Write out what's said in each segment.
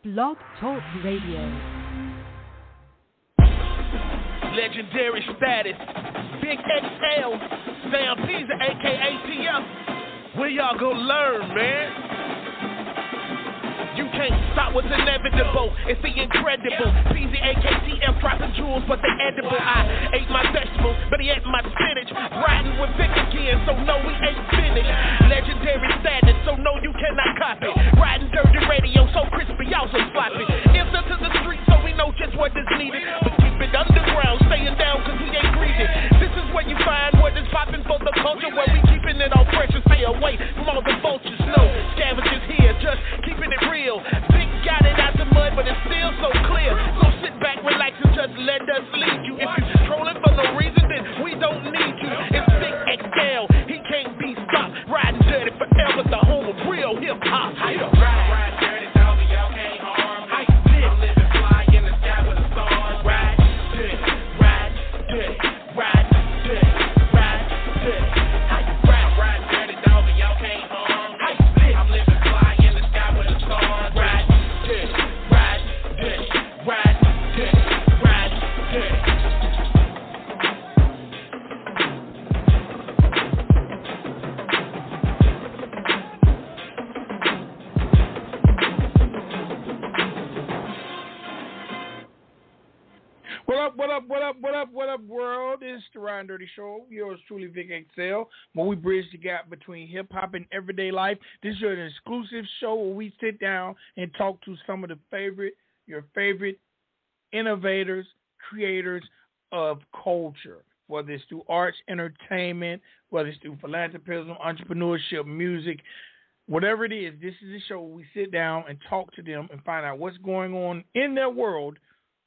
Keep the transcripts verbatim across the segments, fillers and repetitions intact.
Blog Talk Radio. Legendary status. Big X L. Sam P's a k a. T F. Where y'all gonna learn, man? You can't stop what's inevitable. It's the incredible. P Z A K T F dropping jewels, but they edible. I ate my vegetables, but he ate my spinach. Riding with Vic again, so no, we ain't finished. Legendary status, so no, you cannot copy. Riding dirty radio, so crispy, also sloppy. Answer to the street, so we know just what is needed. But keep it underground, staying down, cause we ain't greedy. This is where you find what is popping for the culture, where we keeping it all fresh and stay away from all the vultures. No scavengers here, just keeping it real. Big got it out the mud, but it's still so clear. So sit back, relax, and just let us lead you. If you trolling for no reason, then we don't need you. It's Big X L, he can't be stopped. Riding dirty forever, the home of real hip hop. Ride, ride dirty, dog, y'all can't harm me. I'm living fly in the sky with the stars. Ride dirty, ride dirty, ride dirty, ride dirty. Ride, ride dirty, dog, y'all can't harm me. I'm living fly in the sky with the stars. Ride dirty, ride dirty, ride dirty, ride dirty. What up, what up, what up, what up, what up, world? It's the Ryan Dirty Show. Yours truly, Vic X L, where we bridge the gap between hip-hop and everyday life. This is an exclusive show where we sit down and talk to some of the favorite, your favorite innovators, creators of culture, whether it's through arts, entertainment, whether it's through philanthropism, entrepreneurship, music, whatever it is. This is a show where we sit down and talk to them and find out what's going on in their world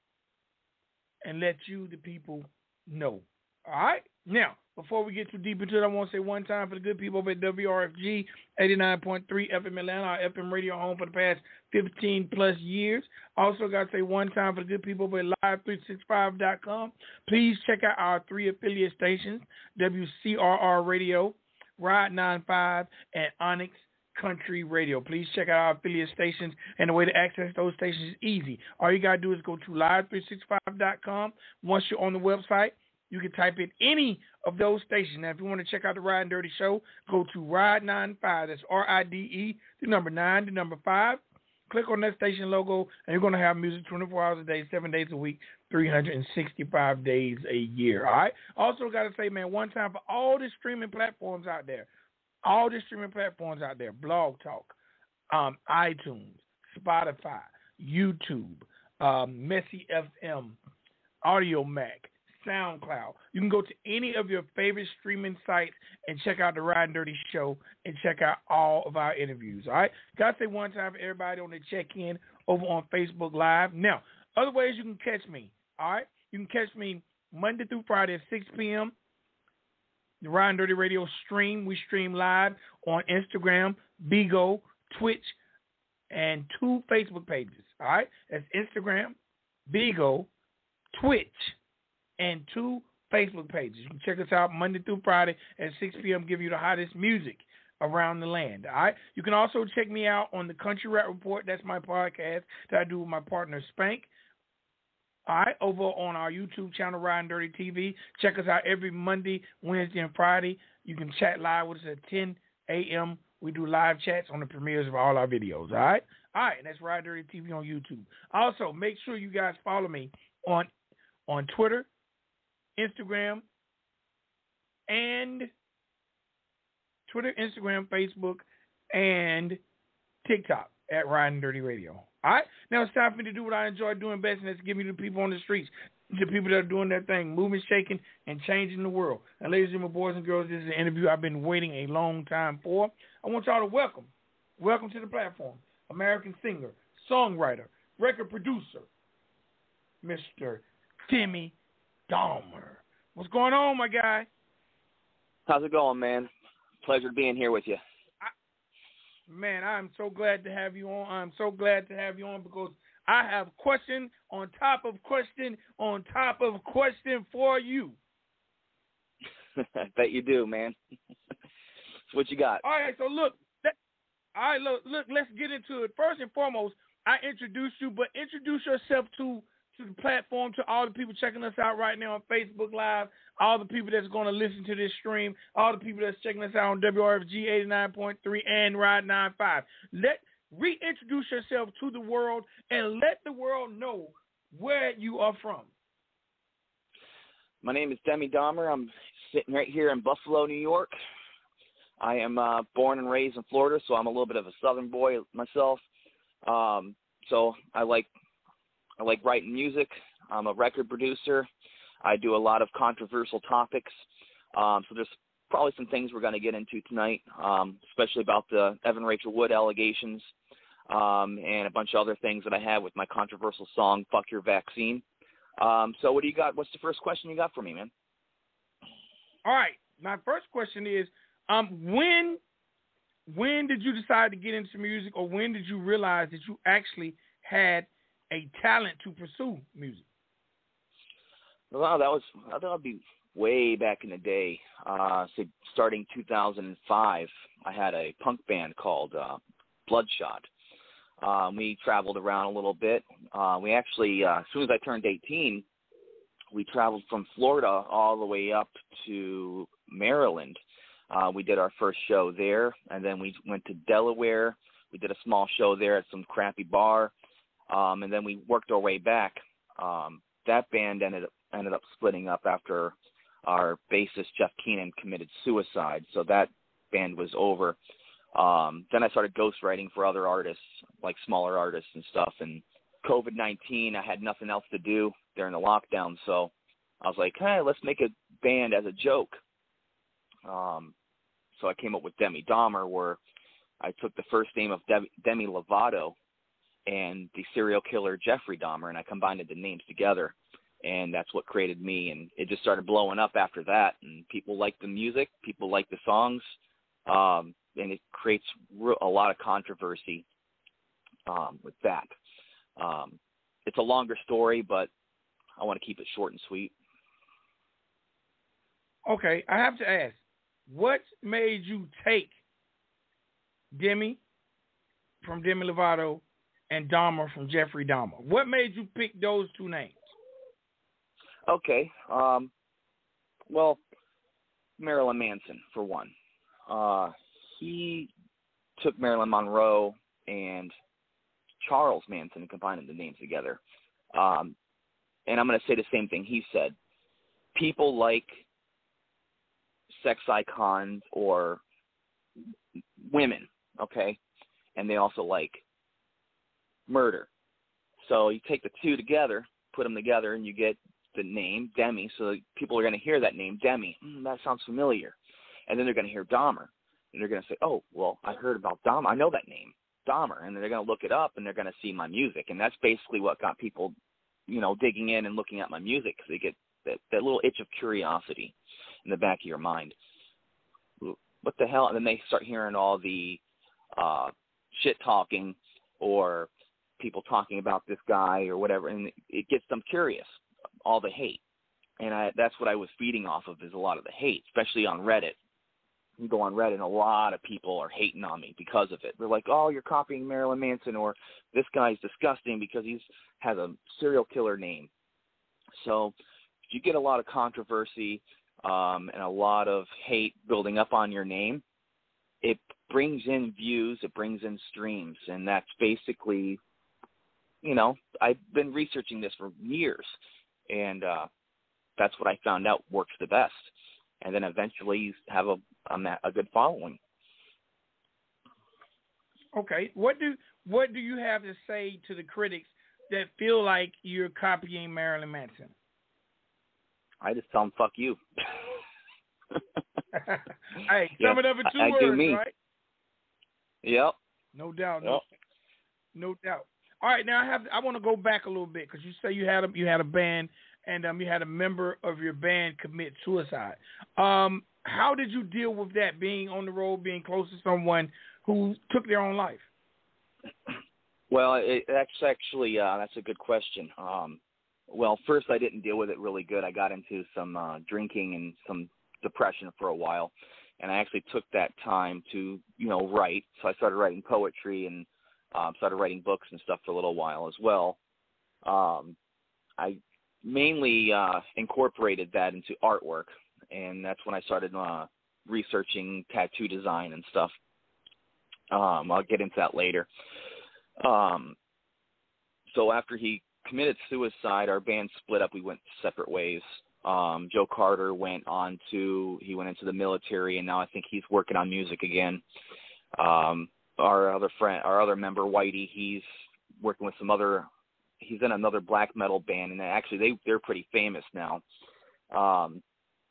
and let you, the people, know. All right? Now, before we get too deep into it, I want to say one time for the good people over at W R F G eighty-nine point three F M Atlanta, our F M radio home for the past fifteen plus years. Also got to say one time for the good people over at live three sixty-five dot com. Please check out our three affiliate stations, W C R R Radio, Ride ninety-five, and Onyx Country Radio. Please check out our affiliate stations, and the way to access those stations is easy. All you got to do is go to live three sixty-five dot com. Once you're on the website, you can type in any of those stations. Now, if you want to check out the Ride and Dirty Show, go to Ride ninety-five. That's R I D E, the number nine, the number five. Click on that station logo, and you're going to have music twenty-four hours a day, seven days a week, three hundred sixty-five days a year. All right? Also got to say, man, one time for all the streaming platforms out there, all the streaming platforms out there, Blog Talk, um, iTunes, Spotify, YouTube, um, Messy F M, Audio Mac, SoundCloud. You can go to any of your favorite streaming sites and check out the Ride and Dirty Show and check out all of our interviews, all right? Got to say one time for everybody on the check-in over on Facebook Live. Now, other ways you can catch me, all right? You can catch me Monday through Friday at six p.m., the Ride and Dirty Radio stream. We stream live on Instagram, Bigo, Twitch, and two Facebook pages. All right? That's Instagram, Bigo, Twitch, and two Facebook pages. You can check us out Monday through Friday at six p.m., give you the hottest music around the land. All right? You can also check me out on the Country Rap Report. That's my podcast that I do with my partner Spank. All right, over on our YouTube channel, Ride and Dirty T V. Check us out every Monday, Wednesday, and Friday. You can chat live with us at ten a.m. We do live chats on the premieres of all our videos, all right? All right, and that's Ride and Dirty T V on YouTube. Also, make sure you guys follow me on, on Twitter, Instagram, and Twitter, Instagram, Facebook, and TikTok at Ride and Dirty Radio. All right? Now it's time for me to do what I enjoy doing best, and that's giving you the people on the streets, the people that are doing their thing, moving, shaking, and changing the world. And ladies and gentlemen, boys and girls, this is an interview I've been waiting a long time for. I want y'all to welcome, welcome to the platform, American singer, songwriter, record producer, Mister Timmy Dahmer. What's going on, my guy? How's it going, man? Pleasure being here with you. Man, I'm so glad to have you on. I'm so glad to have you on because I have question on top of question on top of question for you. I bet you do, man. What you got? All right, so look. That, all right, look, look, let's get into it. First and foremost, I introduced you, but introduce yourself to to the platform, to all the people checking us out right now on Facebook Live, all the people that's going to listen to this stream, all the people that's checking us out on W R F G eighty-nine point three and Ride ninety-five. Let reintroduce yourself to the world and let the world know where you are from. My name is Demi Dahmer. I'm sitting right here in Buffalo, New York. I am uh, born and raised in Florida, so I'm a little bit of a Southern boy myself. Um, so I like I like writing music. I'm a record producer. I do a lot of controversial topics. Um, so there's probably some things we're going to get into tonight, um, especially about the Evan Rachel Wood allegations um, and a bunch of other things that I have with my controversial song, Fuck Your Vaccine. Um, so what do you got? What's the first question you got for me, man? All right. My first question is, um, when when did you decide to get into music, or when did you realize that you actually had a talent to pursue music? Well, that was, I thought it'd be way back in the day. Uh, so starting two thousand five, I had a punk band called uh, Bloodshot. Um, we traveled around a little bit. Uh, we actually, uh, as soon as I turned eighteen, we traveled from Florida all the way up to Maryland. Uh, we did our first show there, and then we went to Delaware. We did a small show there at some crappy bar, um, and then we worked our way back. Um, that band ended up, ended up splitting up after our bassist, Jeff Keenan, committed suicide, so that band was over. Um, then I started ghostwriting for other artists, like smaller artists and stuff, and COVID nineteen, I had nothing else to do during the lockdown, so I was like, hey, let's make a band as a joke. Um, so I came up with Demi Dahmer, where I took the first name of De- Demi Lovato and the serial killer Jeffrey Dahmer, and I combined the names together, and that's what created me, and it just started blowing up after that, and people like the music, people like the songs, um, and it creates re- a lot of controversy um, with that. Um, it's a longer story, but I want to keep it short and sweet. Okay, I have to ask, what made you take Demi from Demi Lovato and Dahmer from Jeffrey Dahmer? What made you pick those two names? Okay, um, well, Marilyn Manson, for one. Uh, he took Marilyn Monroe and Charles Manson and combined the names together. Um, and I'm going to say the same thing he said. People like sex icons or women, okay? And they also like murder. So you take the two together, put them together, and you get the name Demi. So people are going to hear that name, Demi. Mm, that sounds familiar. And then they're going to hear Dahmer. And they're going to say, oh, well, I heard about Dahmer. I know that name, Dahmer. And they're going to look it up, and they're going to see my music. And that's basically what got people, you know, digging in and looking at my music, because they get that, that little itch of curiosity in the back of your mind. What the hell? And then they start hearing all the uh, shit talking or people talking about this guy or whatever, and it gets them curious, all the hate. And I, that's what I was feeding off of, is a lot of the hate, especially on Reddit. You go on Reddit, and a lot of people are hating on me because of it. They're like, oh, you're copying Marilyn Manson, or this guy's disgusting because he's has a serial killer name. So you get a lot of controversy um, and a lot of hate building up on your name. It brings in views, it brings in streams, and that's basically, you know, I've been researching this for years, and uh, that's what I found out works the best. And then eventually you have a, a, a good following. Okay, what do what do you have to say to the critics that feel like you're copying Marilyn Manson? I just tell them, fuck you. Hey, yeah, sum it up in two I, I words, do me. right? Yep. No doubt. Yep. No, no doubt. All right, now I have I want to go back a little bit, because you say you had a you had a band, and um you had a member of your band commit suicide. Um, how did you deal with that, being on the road, being close to someone who took their own life? Well, it, that's actually uh, that's a good question. Um, well, first I didn't deal with it really good. I got into some uh, drinking and some depression for a while, and I actually took that time to, you know, write. So I started writing poetry and Um, started writing books and stuff for a little while as well. Um, I mainly uh, incorporated that into artwork, and that's when I started uh, researching tattoo design and stuff. Um, I'll get into that later. Um, so after he committed suicide, our band split up. We went separate ways. Um, Joe Carter went on to, he went into the military, and now I think he's working on music again. Um, our other friend, our other member, Whitey, he's working with some other, he's in another black metal band, and actually they, they're pretty famous now. Um,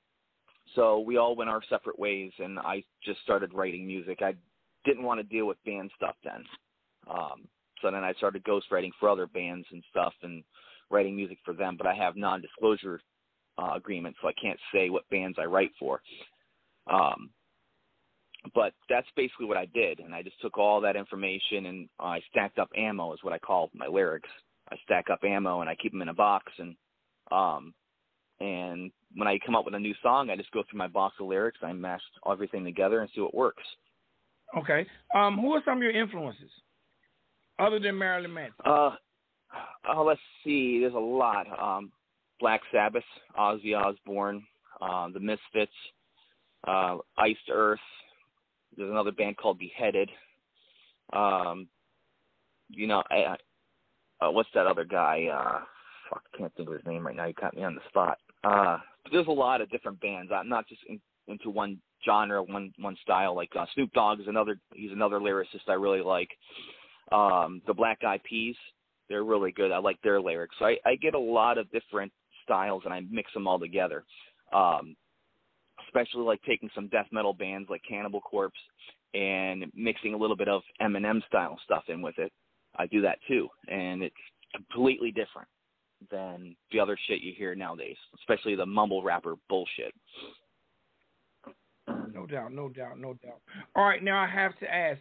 so we all went our separate ways, and I just started writing music. I didn't want to deal with band stuff then. Um, so then I started ghostwriting for other bands and stuff and writing music for them, but I have non-disclosure uh, agreements, so I can't say what bands I write for. Um, but that's basically what I did, and I just took all that information and uh, I stacked up ammo is what I call my lyrics. I stack up ammo and I keep them in a box, and um, and when I come up with a new song, I just go through my box of lyrics, I mash everything together and see what works. Okay. Um, who are some of your influences other than Marilyn Manson? Uh, oh, let's see. There's a lot. Um, Black Sabbath, Ozzy Osbourne, uh, the Misfits, uh, Iced Earth. There's another band called Beheaded. Um, you know, I, uh, what's that other guy? Uh, fuck, I can't think of his name right now. You caught me on the spot. Uh, but there's a lot of different bands. I'm not just in, into one genre, one one style. Like uh, Snoop Dogg is another. He's another lyricist I really like. Um, the Black Eyed Peas, they're really good. I like their lyrics. So I, I get a lot of different styles and I mix them all together. Um, especially like taking some death metal bands like Cannibal Corpse and mixing a little bit of Eminem style stuff in with it. I do that too, and it's completely different than the other shit you hear nowadays, especially the mumble rapper bullshit. No doubt, no doubt, no doubt. All right, now I have to ask,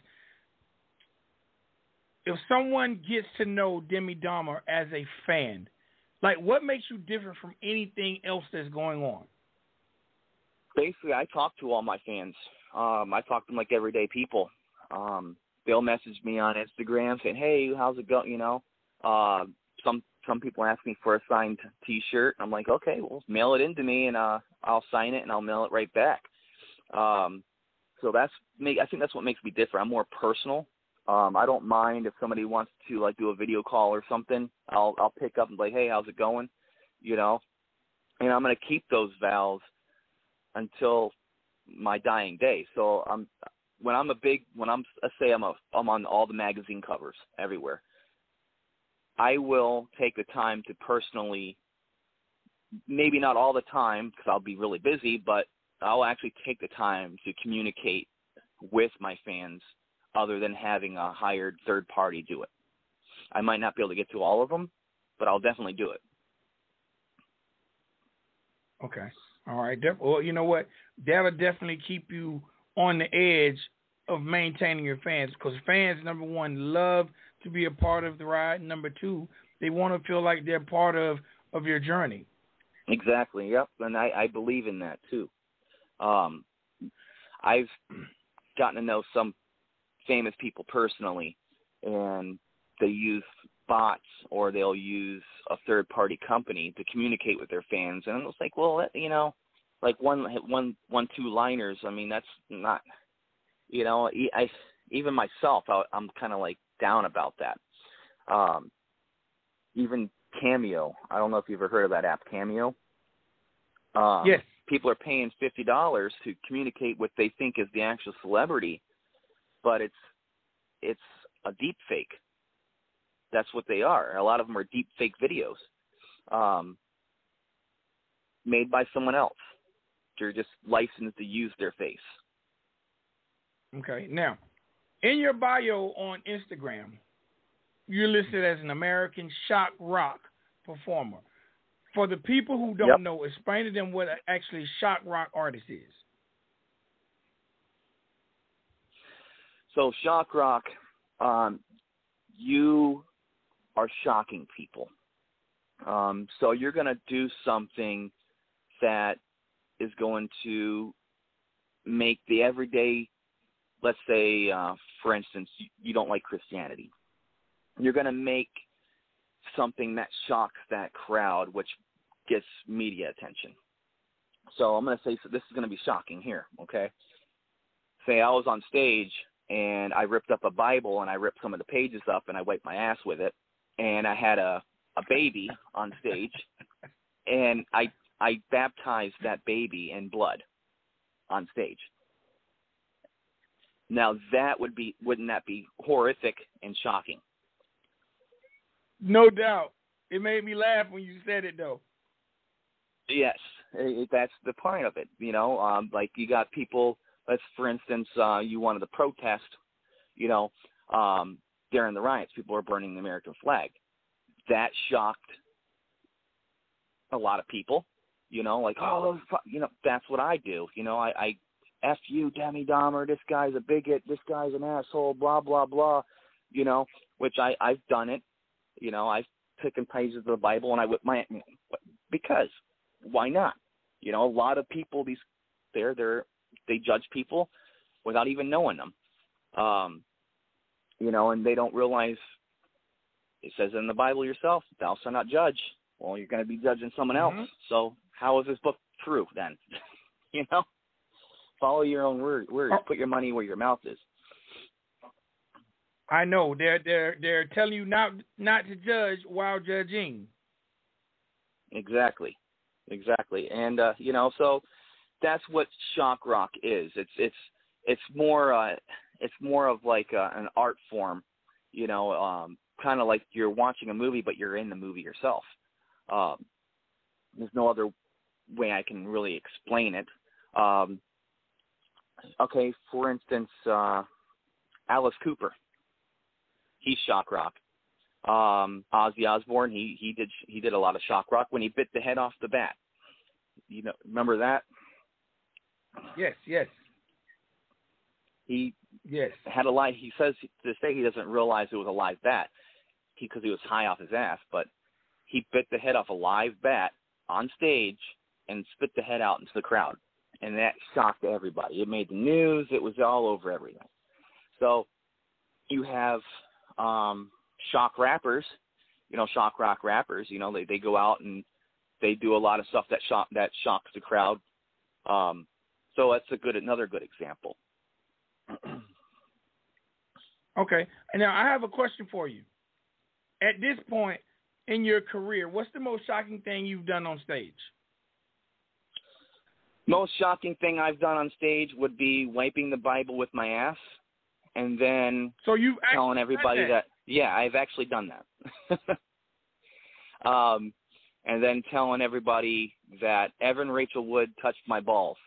if someone gets to know Demi Dahmer as a fan, like what makes you different from anything else that's going on? Basically, I talk to all my fans. Um, I talk to them like everyday people. Um, they'll message me on Instagram saying, "Hey, how's it going?" You know, uh, some some people ask me for a signed T-shirt. I'm like, "Okay, well, mail it in to me, and uh, I'll sign it and I'll mail it right back." Um, so that's me. I think that's what makes me different. I'm more personal. Um, I don't mind if somebody wants to like do a video call or something. I'll I'll pick up and be like, "Hey, how's it going?" You know, and I'm gonna keep those vows until my dying day. So I'm when I'm a big when I'm let's say I'm a I'm on all the magazine covers everywhere. I will take the time to personally, maybe not all the time because I'll be really busy, but I'll actually take the time to communicate with my fans other than having a hired third party do it. I might not be able to get to all of them, but I'll definitely do it. Okay. All right. Def- well, you know what? That'll definitely keep you on the edge of maintaining your fans, because fans, number one, love to be a part of the ride. Number two, they want to feel like they're part of, of your journey. Exactly. Yep. And I, I believe in that too. Um, I've gotten to know some famous people personally, and they use bots or they'll use a third-party company to communicate with their fans. And it's like, well, you know, like one, one, one, two-liners. I mean, that's not, you know, I, even myself, I, I'm kind of like down about that. Um, even Cameo. I don't know if you've ever heard of that app, Cameo. Um, yes. People are paying fifty dollars to communicate what they think is the actual celebrity, but it's it's a deep fake. That's what they are. A lot of them are deep fake videos um, made by someone else. They're just licensed to use their face. Okay. Now, in your bio on Instagram, you're listed as an American shock rock performer. For the people who don't Yep. know, explain to them what actually shock rock artist is. So shock rock, um, you are shocking people. Um, so you're going to do something that is going to make the everyday, let's say, uh, for instance, you, you don't like Christianity. you're going to make something that shocks that crowd, which gets media attention. So I'm going to say so this is going to be shocking here, okay? Say I was on stage and I ripped up a Bible and I ripped some of the pages up and I wiped my ass with it, and I had a, a baby on stage, and I I baptized that baby in blood on stage. Now that would be, wouldn't that be horrific and shocking? No doubt. It made me laugh when you said it, though. Yes, it, that's the point of it. You know, um, like you got people, let's, for instance, uh, you wanted to protest, you know, um, during the riots, people were burning the American flag. That shocked a lot of people, you know, like, oh, you know, that's what I do. You know, I, I F you, Demi Dahmer, this guy's a bigot, this guy's an asshole, blah, blah, blah, you know, which I, I've done it. You know, I've taken pages of the Bible and I whip my, because why not? You know, a lot of people, these, they're, they're, they judge people without even knowing them. Um, you know, and they don't realize, it says in the Bible yourself, thou shalt not judge. Well, you're going to be judging someone else. Mm-hmm. So how is this book true then? You know, follow your own word, words. Oh. Put your money where your mouth is. I know they're they're they're telling you not not to judge while judging. Exactly, exactly, and uh, you know, so that's what shock rock is. It's it's it's more uh, it's more of like uh, an art form, you know, um, kind of like you're watching a movie, but you're in the movie yourself. Um, there's no other way I can really explain it. Um, okay, for instance, uh, Alice Cooper. He's shock rock. Um, Ozzy Osbourne, he he did he did a lot of shock rock when he bit the head off the bat. You know, remember that? Yes, yes. He yes had a live. He says to this day he doesn't realize it was a live bat because he, he was high off his ass. But he bit the head off a live bat on stage and spit the head out into the crowd, and that shocked everybody. It made the news. It was all over everything. So you have um, shock rappers, you know, shock rock rappers. You know, they, they go out and they do a lot of stuff that shock that shocks the crowd. Um, so that's a good another good example. Okay. And now I have a question for you. At this point in your career, what's the most shocking thing you've done on stage? Most shocking thing I've done on stage would be wiping the Bible with my ass. And then so you've telling everybody that. that, yeah, I've actually done that. um, and then telling everybody that Evan Rachel Wood touched my balls.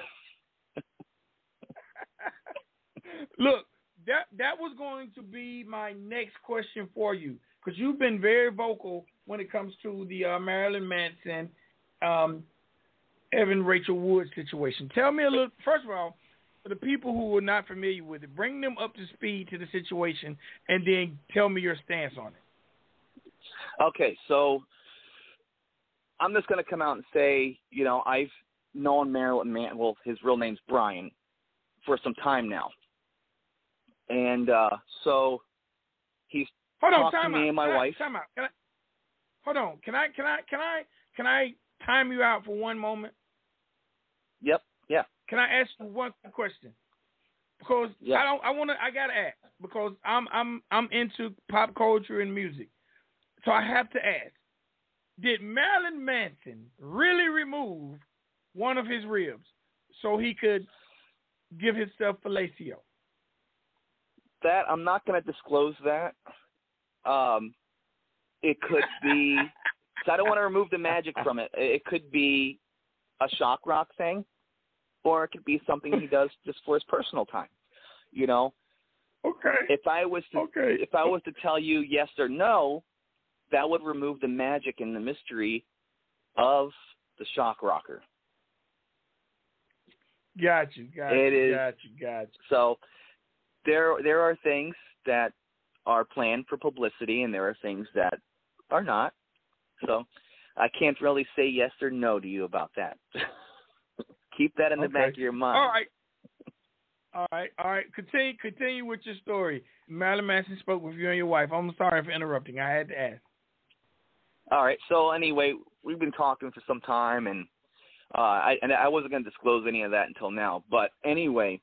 Look, that that was going to be my next question for you, because you've been very vocal when it comes to the uh, Marilyn Manson, um, Evan Rachel Wood situation. Tell me a little, first of all, for the people who are not familiar with it, bring them up to speed to the situation, and then tell me your stance on it. Okay, so I'm just going to come out and say, you know, I've known Marilyn Manson, well, his real name's Brian, for some time now. And uh, so he's hold on, talked time to me out. and my Can wife. I, time out. Can I, hold on. Can I, can I, can I, can I time you out for one moment? Yep. Yeah. Can I ask you one question? Because yeah. I don't. I want to. I gotta ask because I'm I'm I'm into pop culture and music, so I have to ask: did Marilyn Manson really remove one of his ribs so he could give himself fellatio? That I'm not going to disclose that. Um, it could be. So I don't want to remove the magic from it. It could be a shock rock thing. Or it could be something he does just for his personal time, you know. Okay. If I was to, okay. if I was to tell you yes or no, that would remove the magic and the mystery of the shock rocker. Got you. Got it you. Is, got you. Got you. So there, there are things that are planned for publicity, and there are things that are not. So I can't really say yes or no to you about that. Keep that in the okay. back of your mind. All right. All right, all right. Continue, continue with your story. Marilyn Manson spoke with you and your wife. I'm sorry for interrupting. I had to ask. All right. So anyway, we've been talking for some time, and uh, I and I wasn't going to disclose any of that until now. But anyway,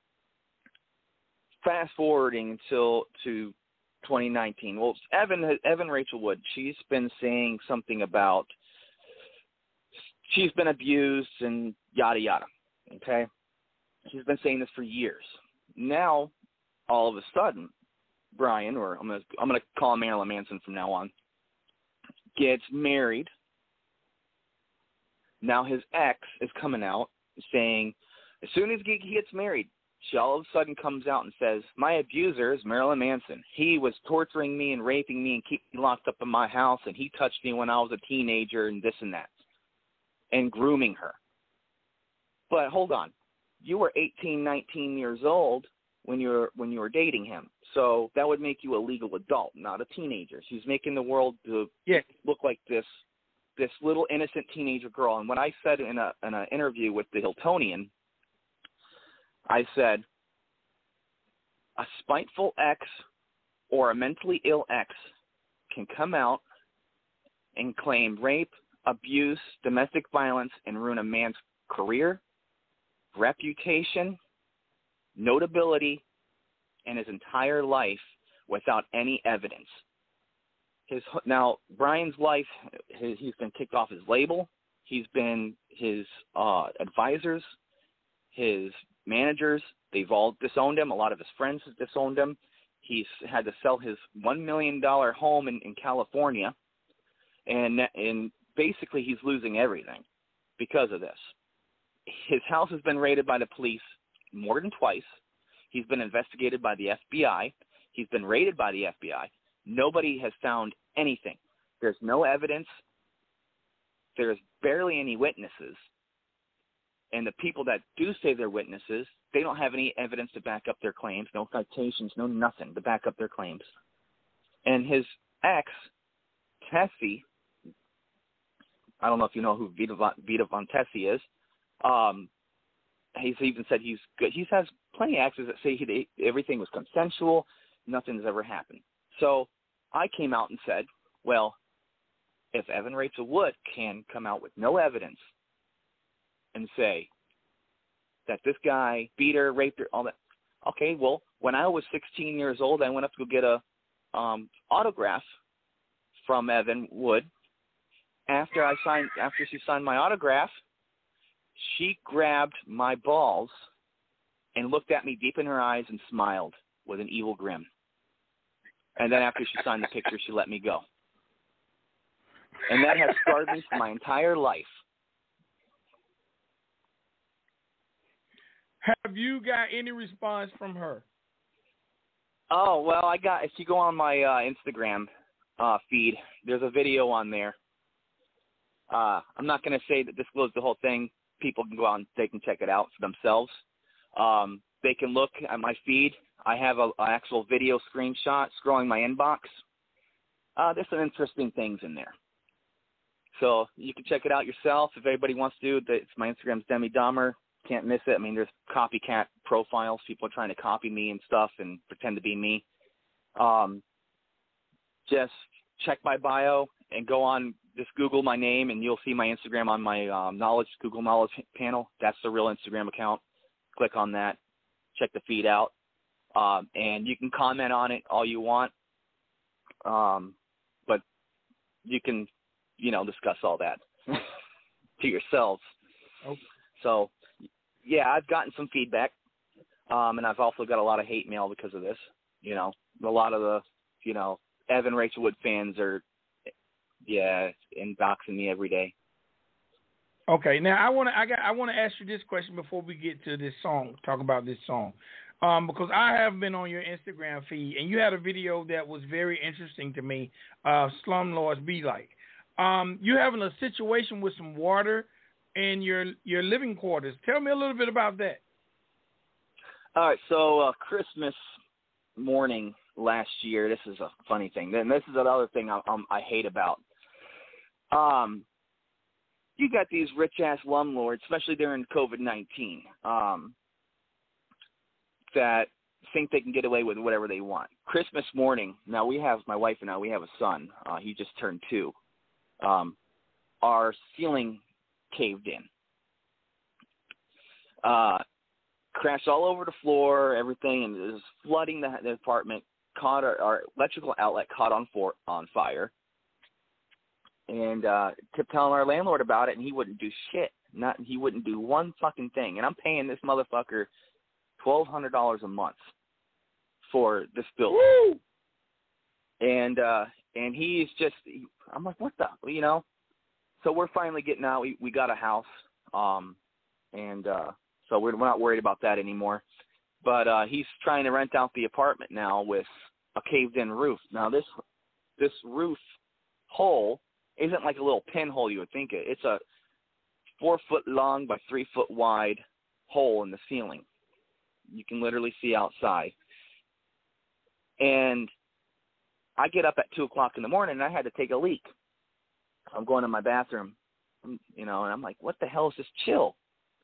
fast forwarding until to twenty nineteen. Well, Evan Evan Rachel Wood, she's been saying something about she's been abused and yada yada. Okay, she's been saying this for years. Now, all of a sudden, Brian, or I'm gonna I'm gonna call him Marilyn Manson from now on, gets married. Now his ex is coming out saying, as soon as he gets married, she all of a sudden comes out and says, my abuser is Marilyn Manson. He was torturing me and raping me and keeping me locked up in my house, and he touched me when I was a teenager and this and that, and grooming her. But hold on. You were eighteen, nineteen years old when you were when you were dating him. So that would make you a legal adult, not a teenager. She's making the world to yeah. look like this this little innocent teenager girl. And what I said in a in an interview with the Hiltonian, I said, a spiteful ex or a mentally ill ex can come out and claim rape, abuse, domestic violence, and ruin a man's career, reputation, notability, and his entire life without any evidence. His now Brian's life, his, he's been kicked off his label. He's been his uh, advisors, his managers. They've all disowned him. A lot of his friends have disowned him. He's had to sell his one million dollars home in, in California, and and basically he's losing everything because of this. His house has been raided by the police more than twice. He's been investigated by the F B I. He's been raided by the F B I. Nobody has found anything. There's no evidence. There's barely any witnesses. And the people that do say they're witnesses, they don't have any evidence to back up their claims, no citations, no nothing to back up their claims. And his ex, Tessie, I don't know if you know who Vita Von, Vita Von Tessie is, um, he's even said he's good. He has plenty of exes that say he, everything was consensual, nothing's ever happened. So I came out and said, well, if Evan Rachel Wood can come out with no evidence and say that this guy beat her, raped her, all that, okay, well, when I was sixteen years old, I went up to go get a um, autograph from Evan Wood. After I signed, after she signed my autograph, she grabbed my balls and looked at me deep in her eyes and smiled with an evil grin. And then after she signed the picture, she let me go. And that has scarred me for my entire life. Have you got any response from her? Oh, well, I got, if you go on my uh, Instagram uh, feed, there's a video on there. Uh, I'm not going to say that disclose the whole thing. People can go out and they can check it out for themselves. Um, they can look at my feed. I have an actual video screenshot scrolling my inbox. Uh, there's some interesting things in there. So you can check it out yourself if anybody wants to. It's my Instagram's Demi Dahmer. Can't miss it. I mean, there's copycat profiles. People are trying to copy me and stuff and pretend to be me. Um, just check my bio and go on, just Google my name, and you'll see my Instagram on my um, Knowledge Google Knowledge panel. That's the real Instagram account. Click on that. Check the feed out. Um, and you can comment on it all you want. Um, but you can, you know, discuss all that to yourselves. Okay. So, yeah, I've gotten some feedback, um, and I've also got a lot of hate mail because of this. You know, a lot of the, you know, Evan Rachel Wood fans are, yeah, inboxing me every day. Okay, now I want to I got I want to ask you this question before we get to this song. Talk about this song, um, because I have been on your Instagram feed, and you had a video that was very interesting to me. Uh, Slumlords Be Like. Um, you having a situation with some water in your your living quarters. Tell me a little bit about that. All right, so uh, Christmas morning last year, this is a funny thing. Then this is another thing I, um, I hate about. Um, you got these rich ass slumlords, especially during COVID nineteen. Um, that think they can get away with whatever they want. Christmas morning, now we have, my wife and I, we have a son. Uh, he just turned two. Um, our ceiling caved in. Uh, crashed all over the floor, everything, and it was flooding the, the apartment. Caught our, our electrical outlet caught on for, on fire. And uh, kept telling our landlord about it, and he wouldn't do shit. Not he wouldn't do one fucking thing. And I'm paying this motherfucker twelve hundred dollars a month for this building. Woo! And uh, and he's just, I'm like, what the, you know? So we're finally getting out. We we got a house, um, and uh, so we're, we're not worried about that anymore. But uh, he's trying to rent out the apartment now with a caved-in roof. Now this this roof hole isn't like a little pinhole you would think it. It's a four foot long by three foot wide hole in the ceiling. You can literally see outside. And I get up at two o'clock in the morning, and I had to take a leak. I'm going to my bathroom, you know, and I'm like, what the hell is this chill?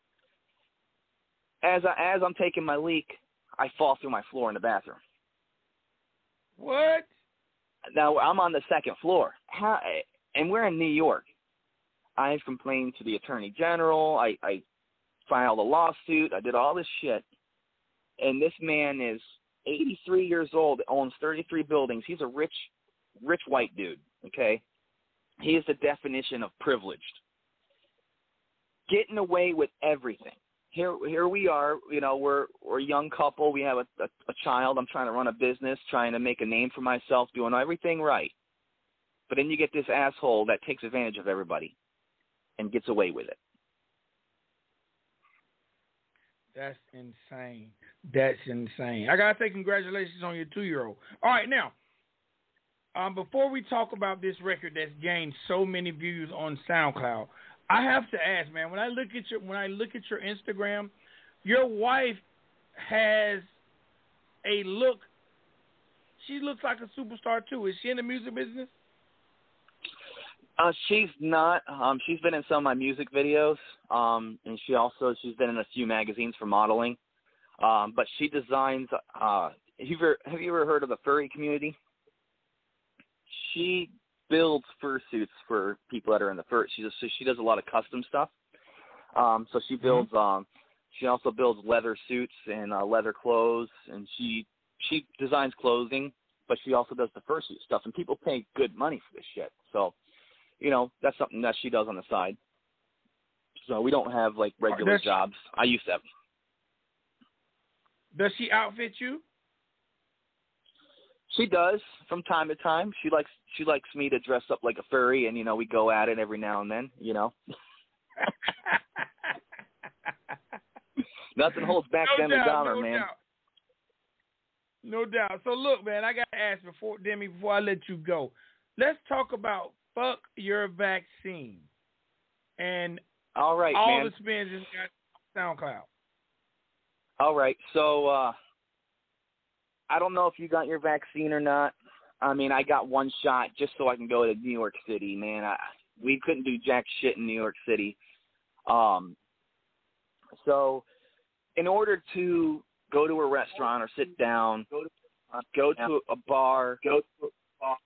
As, I, as I'm taking my leak, I fall through my floor in the bathroom. What? Now, I'm on the second floor, How, and we're in New York. I've complained to the Attorney General. I, I filed a lawsuit. I did all this shit. And this man is eighty-three years old, owns thirty-three buildings. He's a rich, rich white dude, okay? He is the definition of privileged. Getting away with everything. Here here we are, you know, we're, we're a young couple. We have a, a, a child. I'm trying to run a business, trying to make a name for myself, doing everything right. But then you get this asshole that takes advantage of everybody and gets away with it. That's insane. That's insane. I got to say congratulations on your two-year-old. All right, now, um, before we talk about this record that's gained so many views on SoundCloud, I have to ask, man, when I look at your when I look at your Instagram, your wife has a look. She looks like a superstar too. Is she in the music business? Uh, she's not. Um, she's been in some of my music videos, um, and she also she's been in a few magazines for modeling. Um, but she designs. Uh, have you ever have you ever heard of the furry community? She builds fursuits for people that are in the fur. She does, so she does a lot of custom stuff. Um, so she builds. Mm-hmm. Um, she also builds leather suits and uh, leather clothes, and she she designs clothing, but she also does the fursuit stuff. And people pay good money for this shit. So, you know, that's something that she does on the side. So we don't have like regular does jobs. I used to have. Does she outfit you? She does from time to time. She likes she likes me to dress up like a furry, and you know we go at it every now and then. You know, nothing holds back no Demi doubt, Downer, no man. Doubt. No doubt. So look, man, I got to ask before Demi before I let you go. Let's talk about Fuck Your Vaccine and all right, all man. the spins is got SoundCloud. All right, so uh, I don't know if you got your vaccine or not. I mean, I got one shot just so I can go to New York City, man. I, we couldn't do jack shit in New York City. Um, so in order to go to a restaurant or sit down, go to, uh, go to a bar, go to a bar.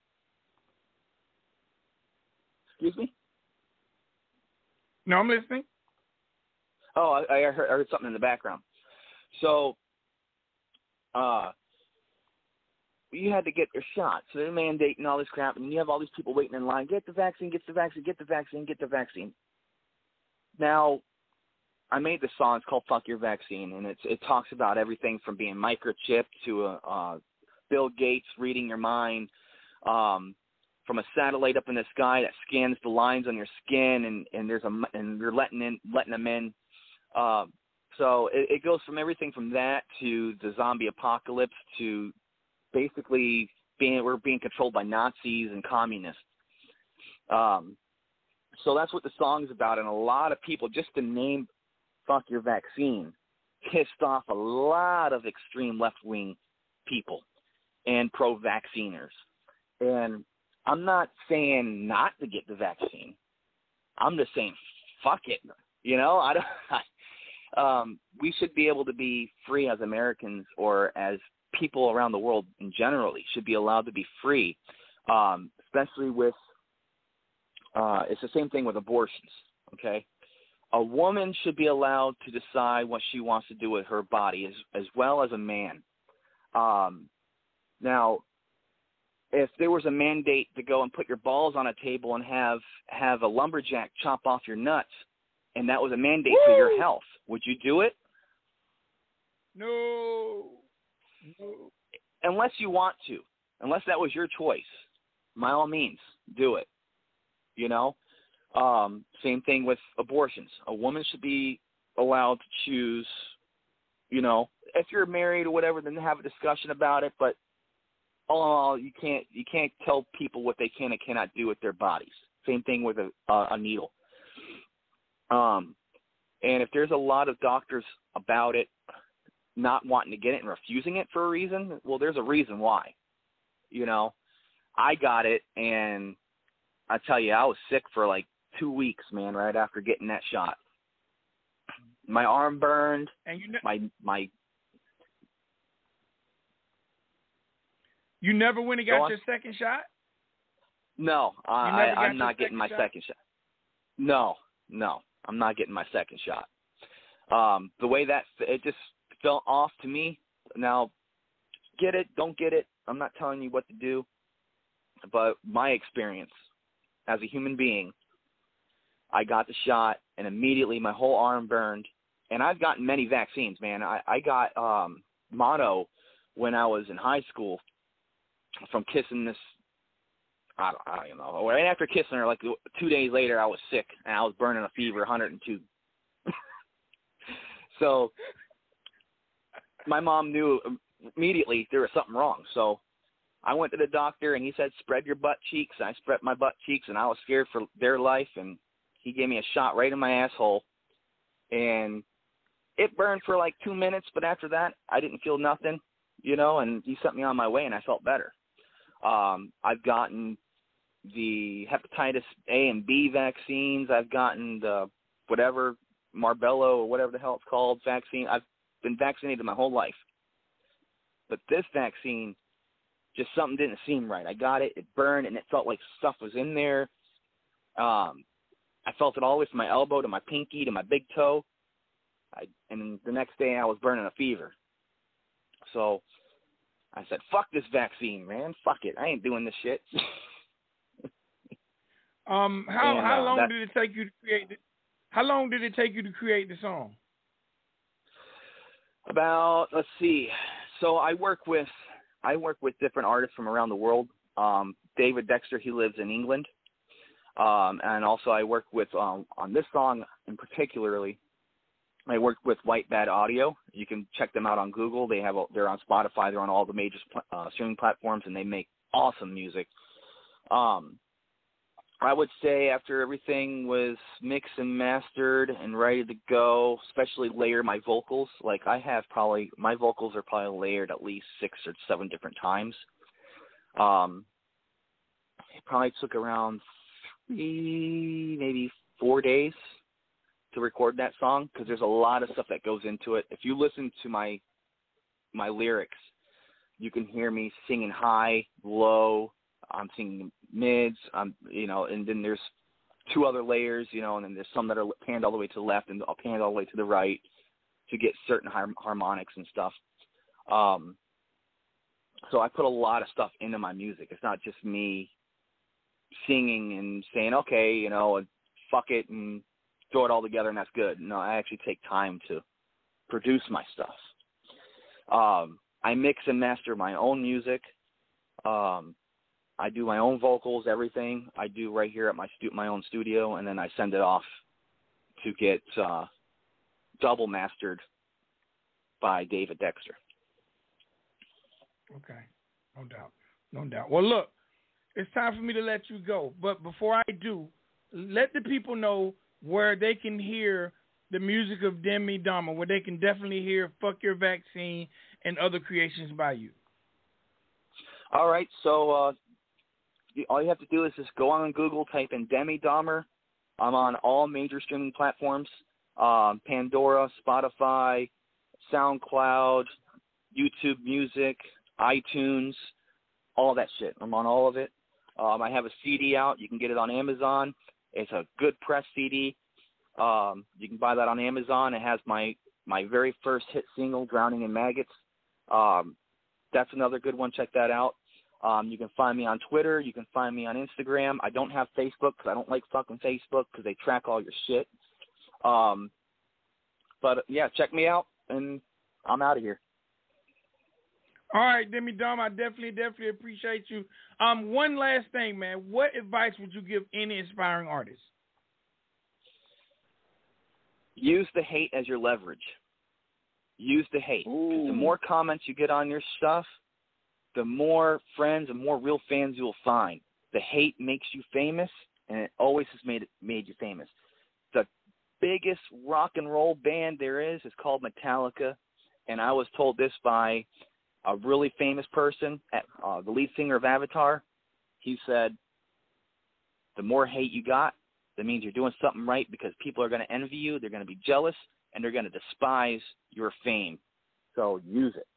Excuse me? No, I'm listening. Oh, I, I, heard, I heard something in the background. So, uh, you had to get your shot. So they're mandating all this crap, and you have all these people waiting in line. Get the vaccine, get the vaccine, get the vaccine, get the vaccine. Now, I made this song. It's called Fuck Your Vaccine, and it's, it talks about everything from being microchipped to uh, uh, Bill Gates reading your mind, um, from a satellite up in the sky that scans the lines on your skin, and, and there's a and you're letting in letting them in. Uh, so it, it goes from everything from that to the zombie apocalypse to basically being we're being controlled by Nazis and communists. Um, so that's what the song's about, and a lot of people, just to name "Fuck Your Vaccine," pissed off a lot of extreme left-wing people and pro-vacciners. And I'm not saying not to get the vaccine. I'm just saying fuck it. You know, I don't. I, um, we should be able to be free as Americans, or as people around the world in generally should be allowed to be free, um, especially with, uh, it's the same thing with abortions, okay? A woman should be allowed to decide what she wants to do with her body as, as well as a man. Um, now, if there was a mandate to go and put your balls on a table and have, have a lumberjack chop off your nuts, and that was a mandate Woo! for your health, would you do it? No. No. Unless you want to, unless that was your choice, by all means, do it. You know, um, same thing with abortions. A woman should be allowed to choose. You know, if you're married or whatever, then have a discussion about it. But all in all, you can't you can't tell people what they can and cannot do with their bodies. Same thing with a, a, a needle. Um, and if there's a lot of doctors about it not wanting to get it and refusing it for a reason, well, there's a reason why. You know, I got it, and I tell you, I was sick for like two weeks, man, right after getting that shot. My arm burned. And you ne- my my. You never went and got your second shot? No, uh, I, I'm not getting my shot? second shot. No, no, I'm not getting my second shot. Um, the way that it just felt off to me. Now, get it, don't get it. I'm not telling you what to do, but my experience as a human being, I got the shot, and immediately my whole arm burned. And I've gotten many vaccines, man. I, I got um, mono when I was in high school from kissing this. I don't, I don't know. Right after kissing her, like two days later, I was sick, and I was burning a fever, one hundred two. So my mom knew immediately there was something wrong. So I went to the doctor, and he said, spread your butt cheeks. I spread my butt cheeks, and I was scared for their life, and he gave me a shot right in my asshole. And it burned for like two minutes, but after that, I didn't feel nothing, you know, and he sent me on my way, and I felt better. Um, I've gotten the hepatitis A and B vaccines. I've gotten the whatever, Marbello or whatever the hell it's called, vaccine. I've been vaccinated my whole life. But this vaccine, just something didn't seem right. I got it, it burned, and it felt like stuff was in there. Um, I felt it all the way from my elbow to my pinky to my big toe. I, and the next day I was burning a fever. So I said, fuck this vaccine, man. Fuck it. I ain't doing this shit. um, how and, how uh, long that, did it take you to create the, how long did it take you to create the song? About, let's see. So I work with I work with different artists from around the world. Um, David Dexter, he lives in England. Um, and also I work with, um, on this song in particularly, I worked with White Bad Audio. You can check them out on Google. They have a, they're on Spotify. They're on all the major uh, streaming platforms, and they make awesome music. Um, I would say after everything was mixed and mastered and ready to go, especially layer my vocals. Like I have probably my vocals are probably layered at least six or seven different times. Um, it probably took around three, maybe four days to record that song, because there's a lot of stuff that goes into it. If you listen to my my lyrics, you can hear me singing high, low. I'm singing mids. I'm, you know, and then there's two other layers, you know, and then there's some that are panned all the way to the left and panned all the way to the right to get certain harmonics and stuff. Um, so I put a lot of stuff into my music. It's not just me singing and saying, okay, you know, fuck it and throw it all together and that's good. No, I actually take time to produce my stuff. Um, I mix and master my own music. Um, I do my own vocals, everything I do right here at my stu- my own studio, and then I send it off to get uh, double mastered by David Dexter. Okay, no doubt, no doubt. Well, look, it's time for me to let you go, but before I do, let the people know where they can hear the music of Demi Dama, where they can definitely hear Fuck Your Vaccine and other creations by you. All right, so uh, all you have to do is just go on Google, type in Demi Dahmer. I'm on all major streaming platforms. um, Pandora, Spotify, SoundCloud, YouTube Music, iTunes, all that shit. I'm on all of it. Um, I have a C D out. You can get it on Amazon. It's a good press C D. Um, you can buy that on Amazon. It has my, my very first hit single, Drowning in Maggots. Um, that's another good one. Check that out. Um, you can find me on Twitter. You can find me on Instagram. I don't have Facebook because I don't like fucking Facebook because they track all your shit. Um, but, yeah, check me out, and I'm out of here. All right, Demi Dom, I definitely, definitely appreciate you. Um, one last thing, man. What advice would you give any aspiring artist? Use the hate as your leverage. Use the hate. 'Cause the more comments you get on your stuff, the more friends and more real fans you'll find. The hate makes you famous, and it always has made made you famous. The biggest rock and roll band there is is called Metallica, and I was told this by a really famous person, uh, the lead singer of Avatar. He said, the more hate you got, that means you're doing something right, because people are going to envy you, they're going to be jealous, and they're going to despise your fame. So use it.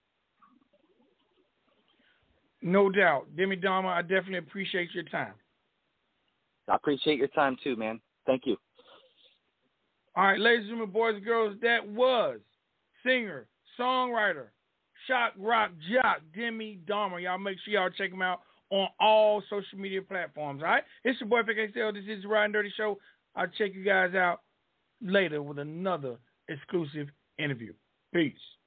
No doubt. Demi Dama, I definitely appreciate your time. I appreciate your time too, man. Thank you. All right, ladies and gentlemen, boys and girls, that was singer, songwriter, shock rock jock, Demi Dama. Y'all make sure y'all check him out on all social media platforms, all right? It's your boy, Vic X L. This is the Riding Dirty Show. I'll check you guys out later with another exclusive interview. Peace.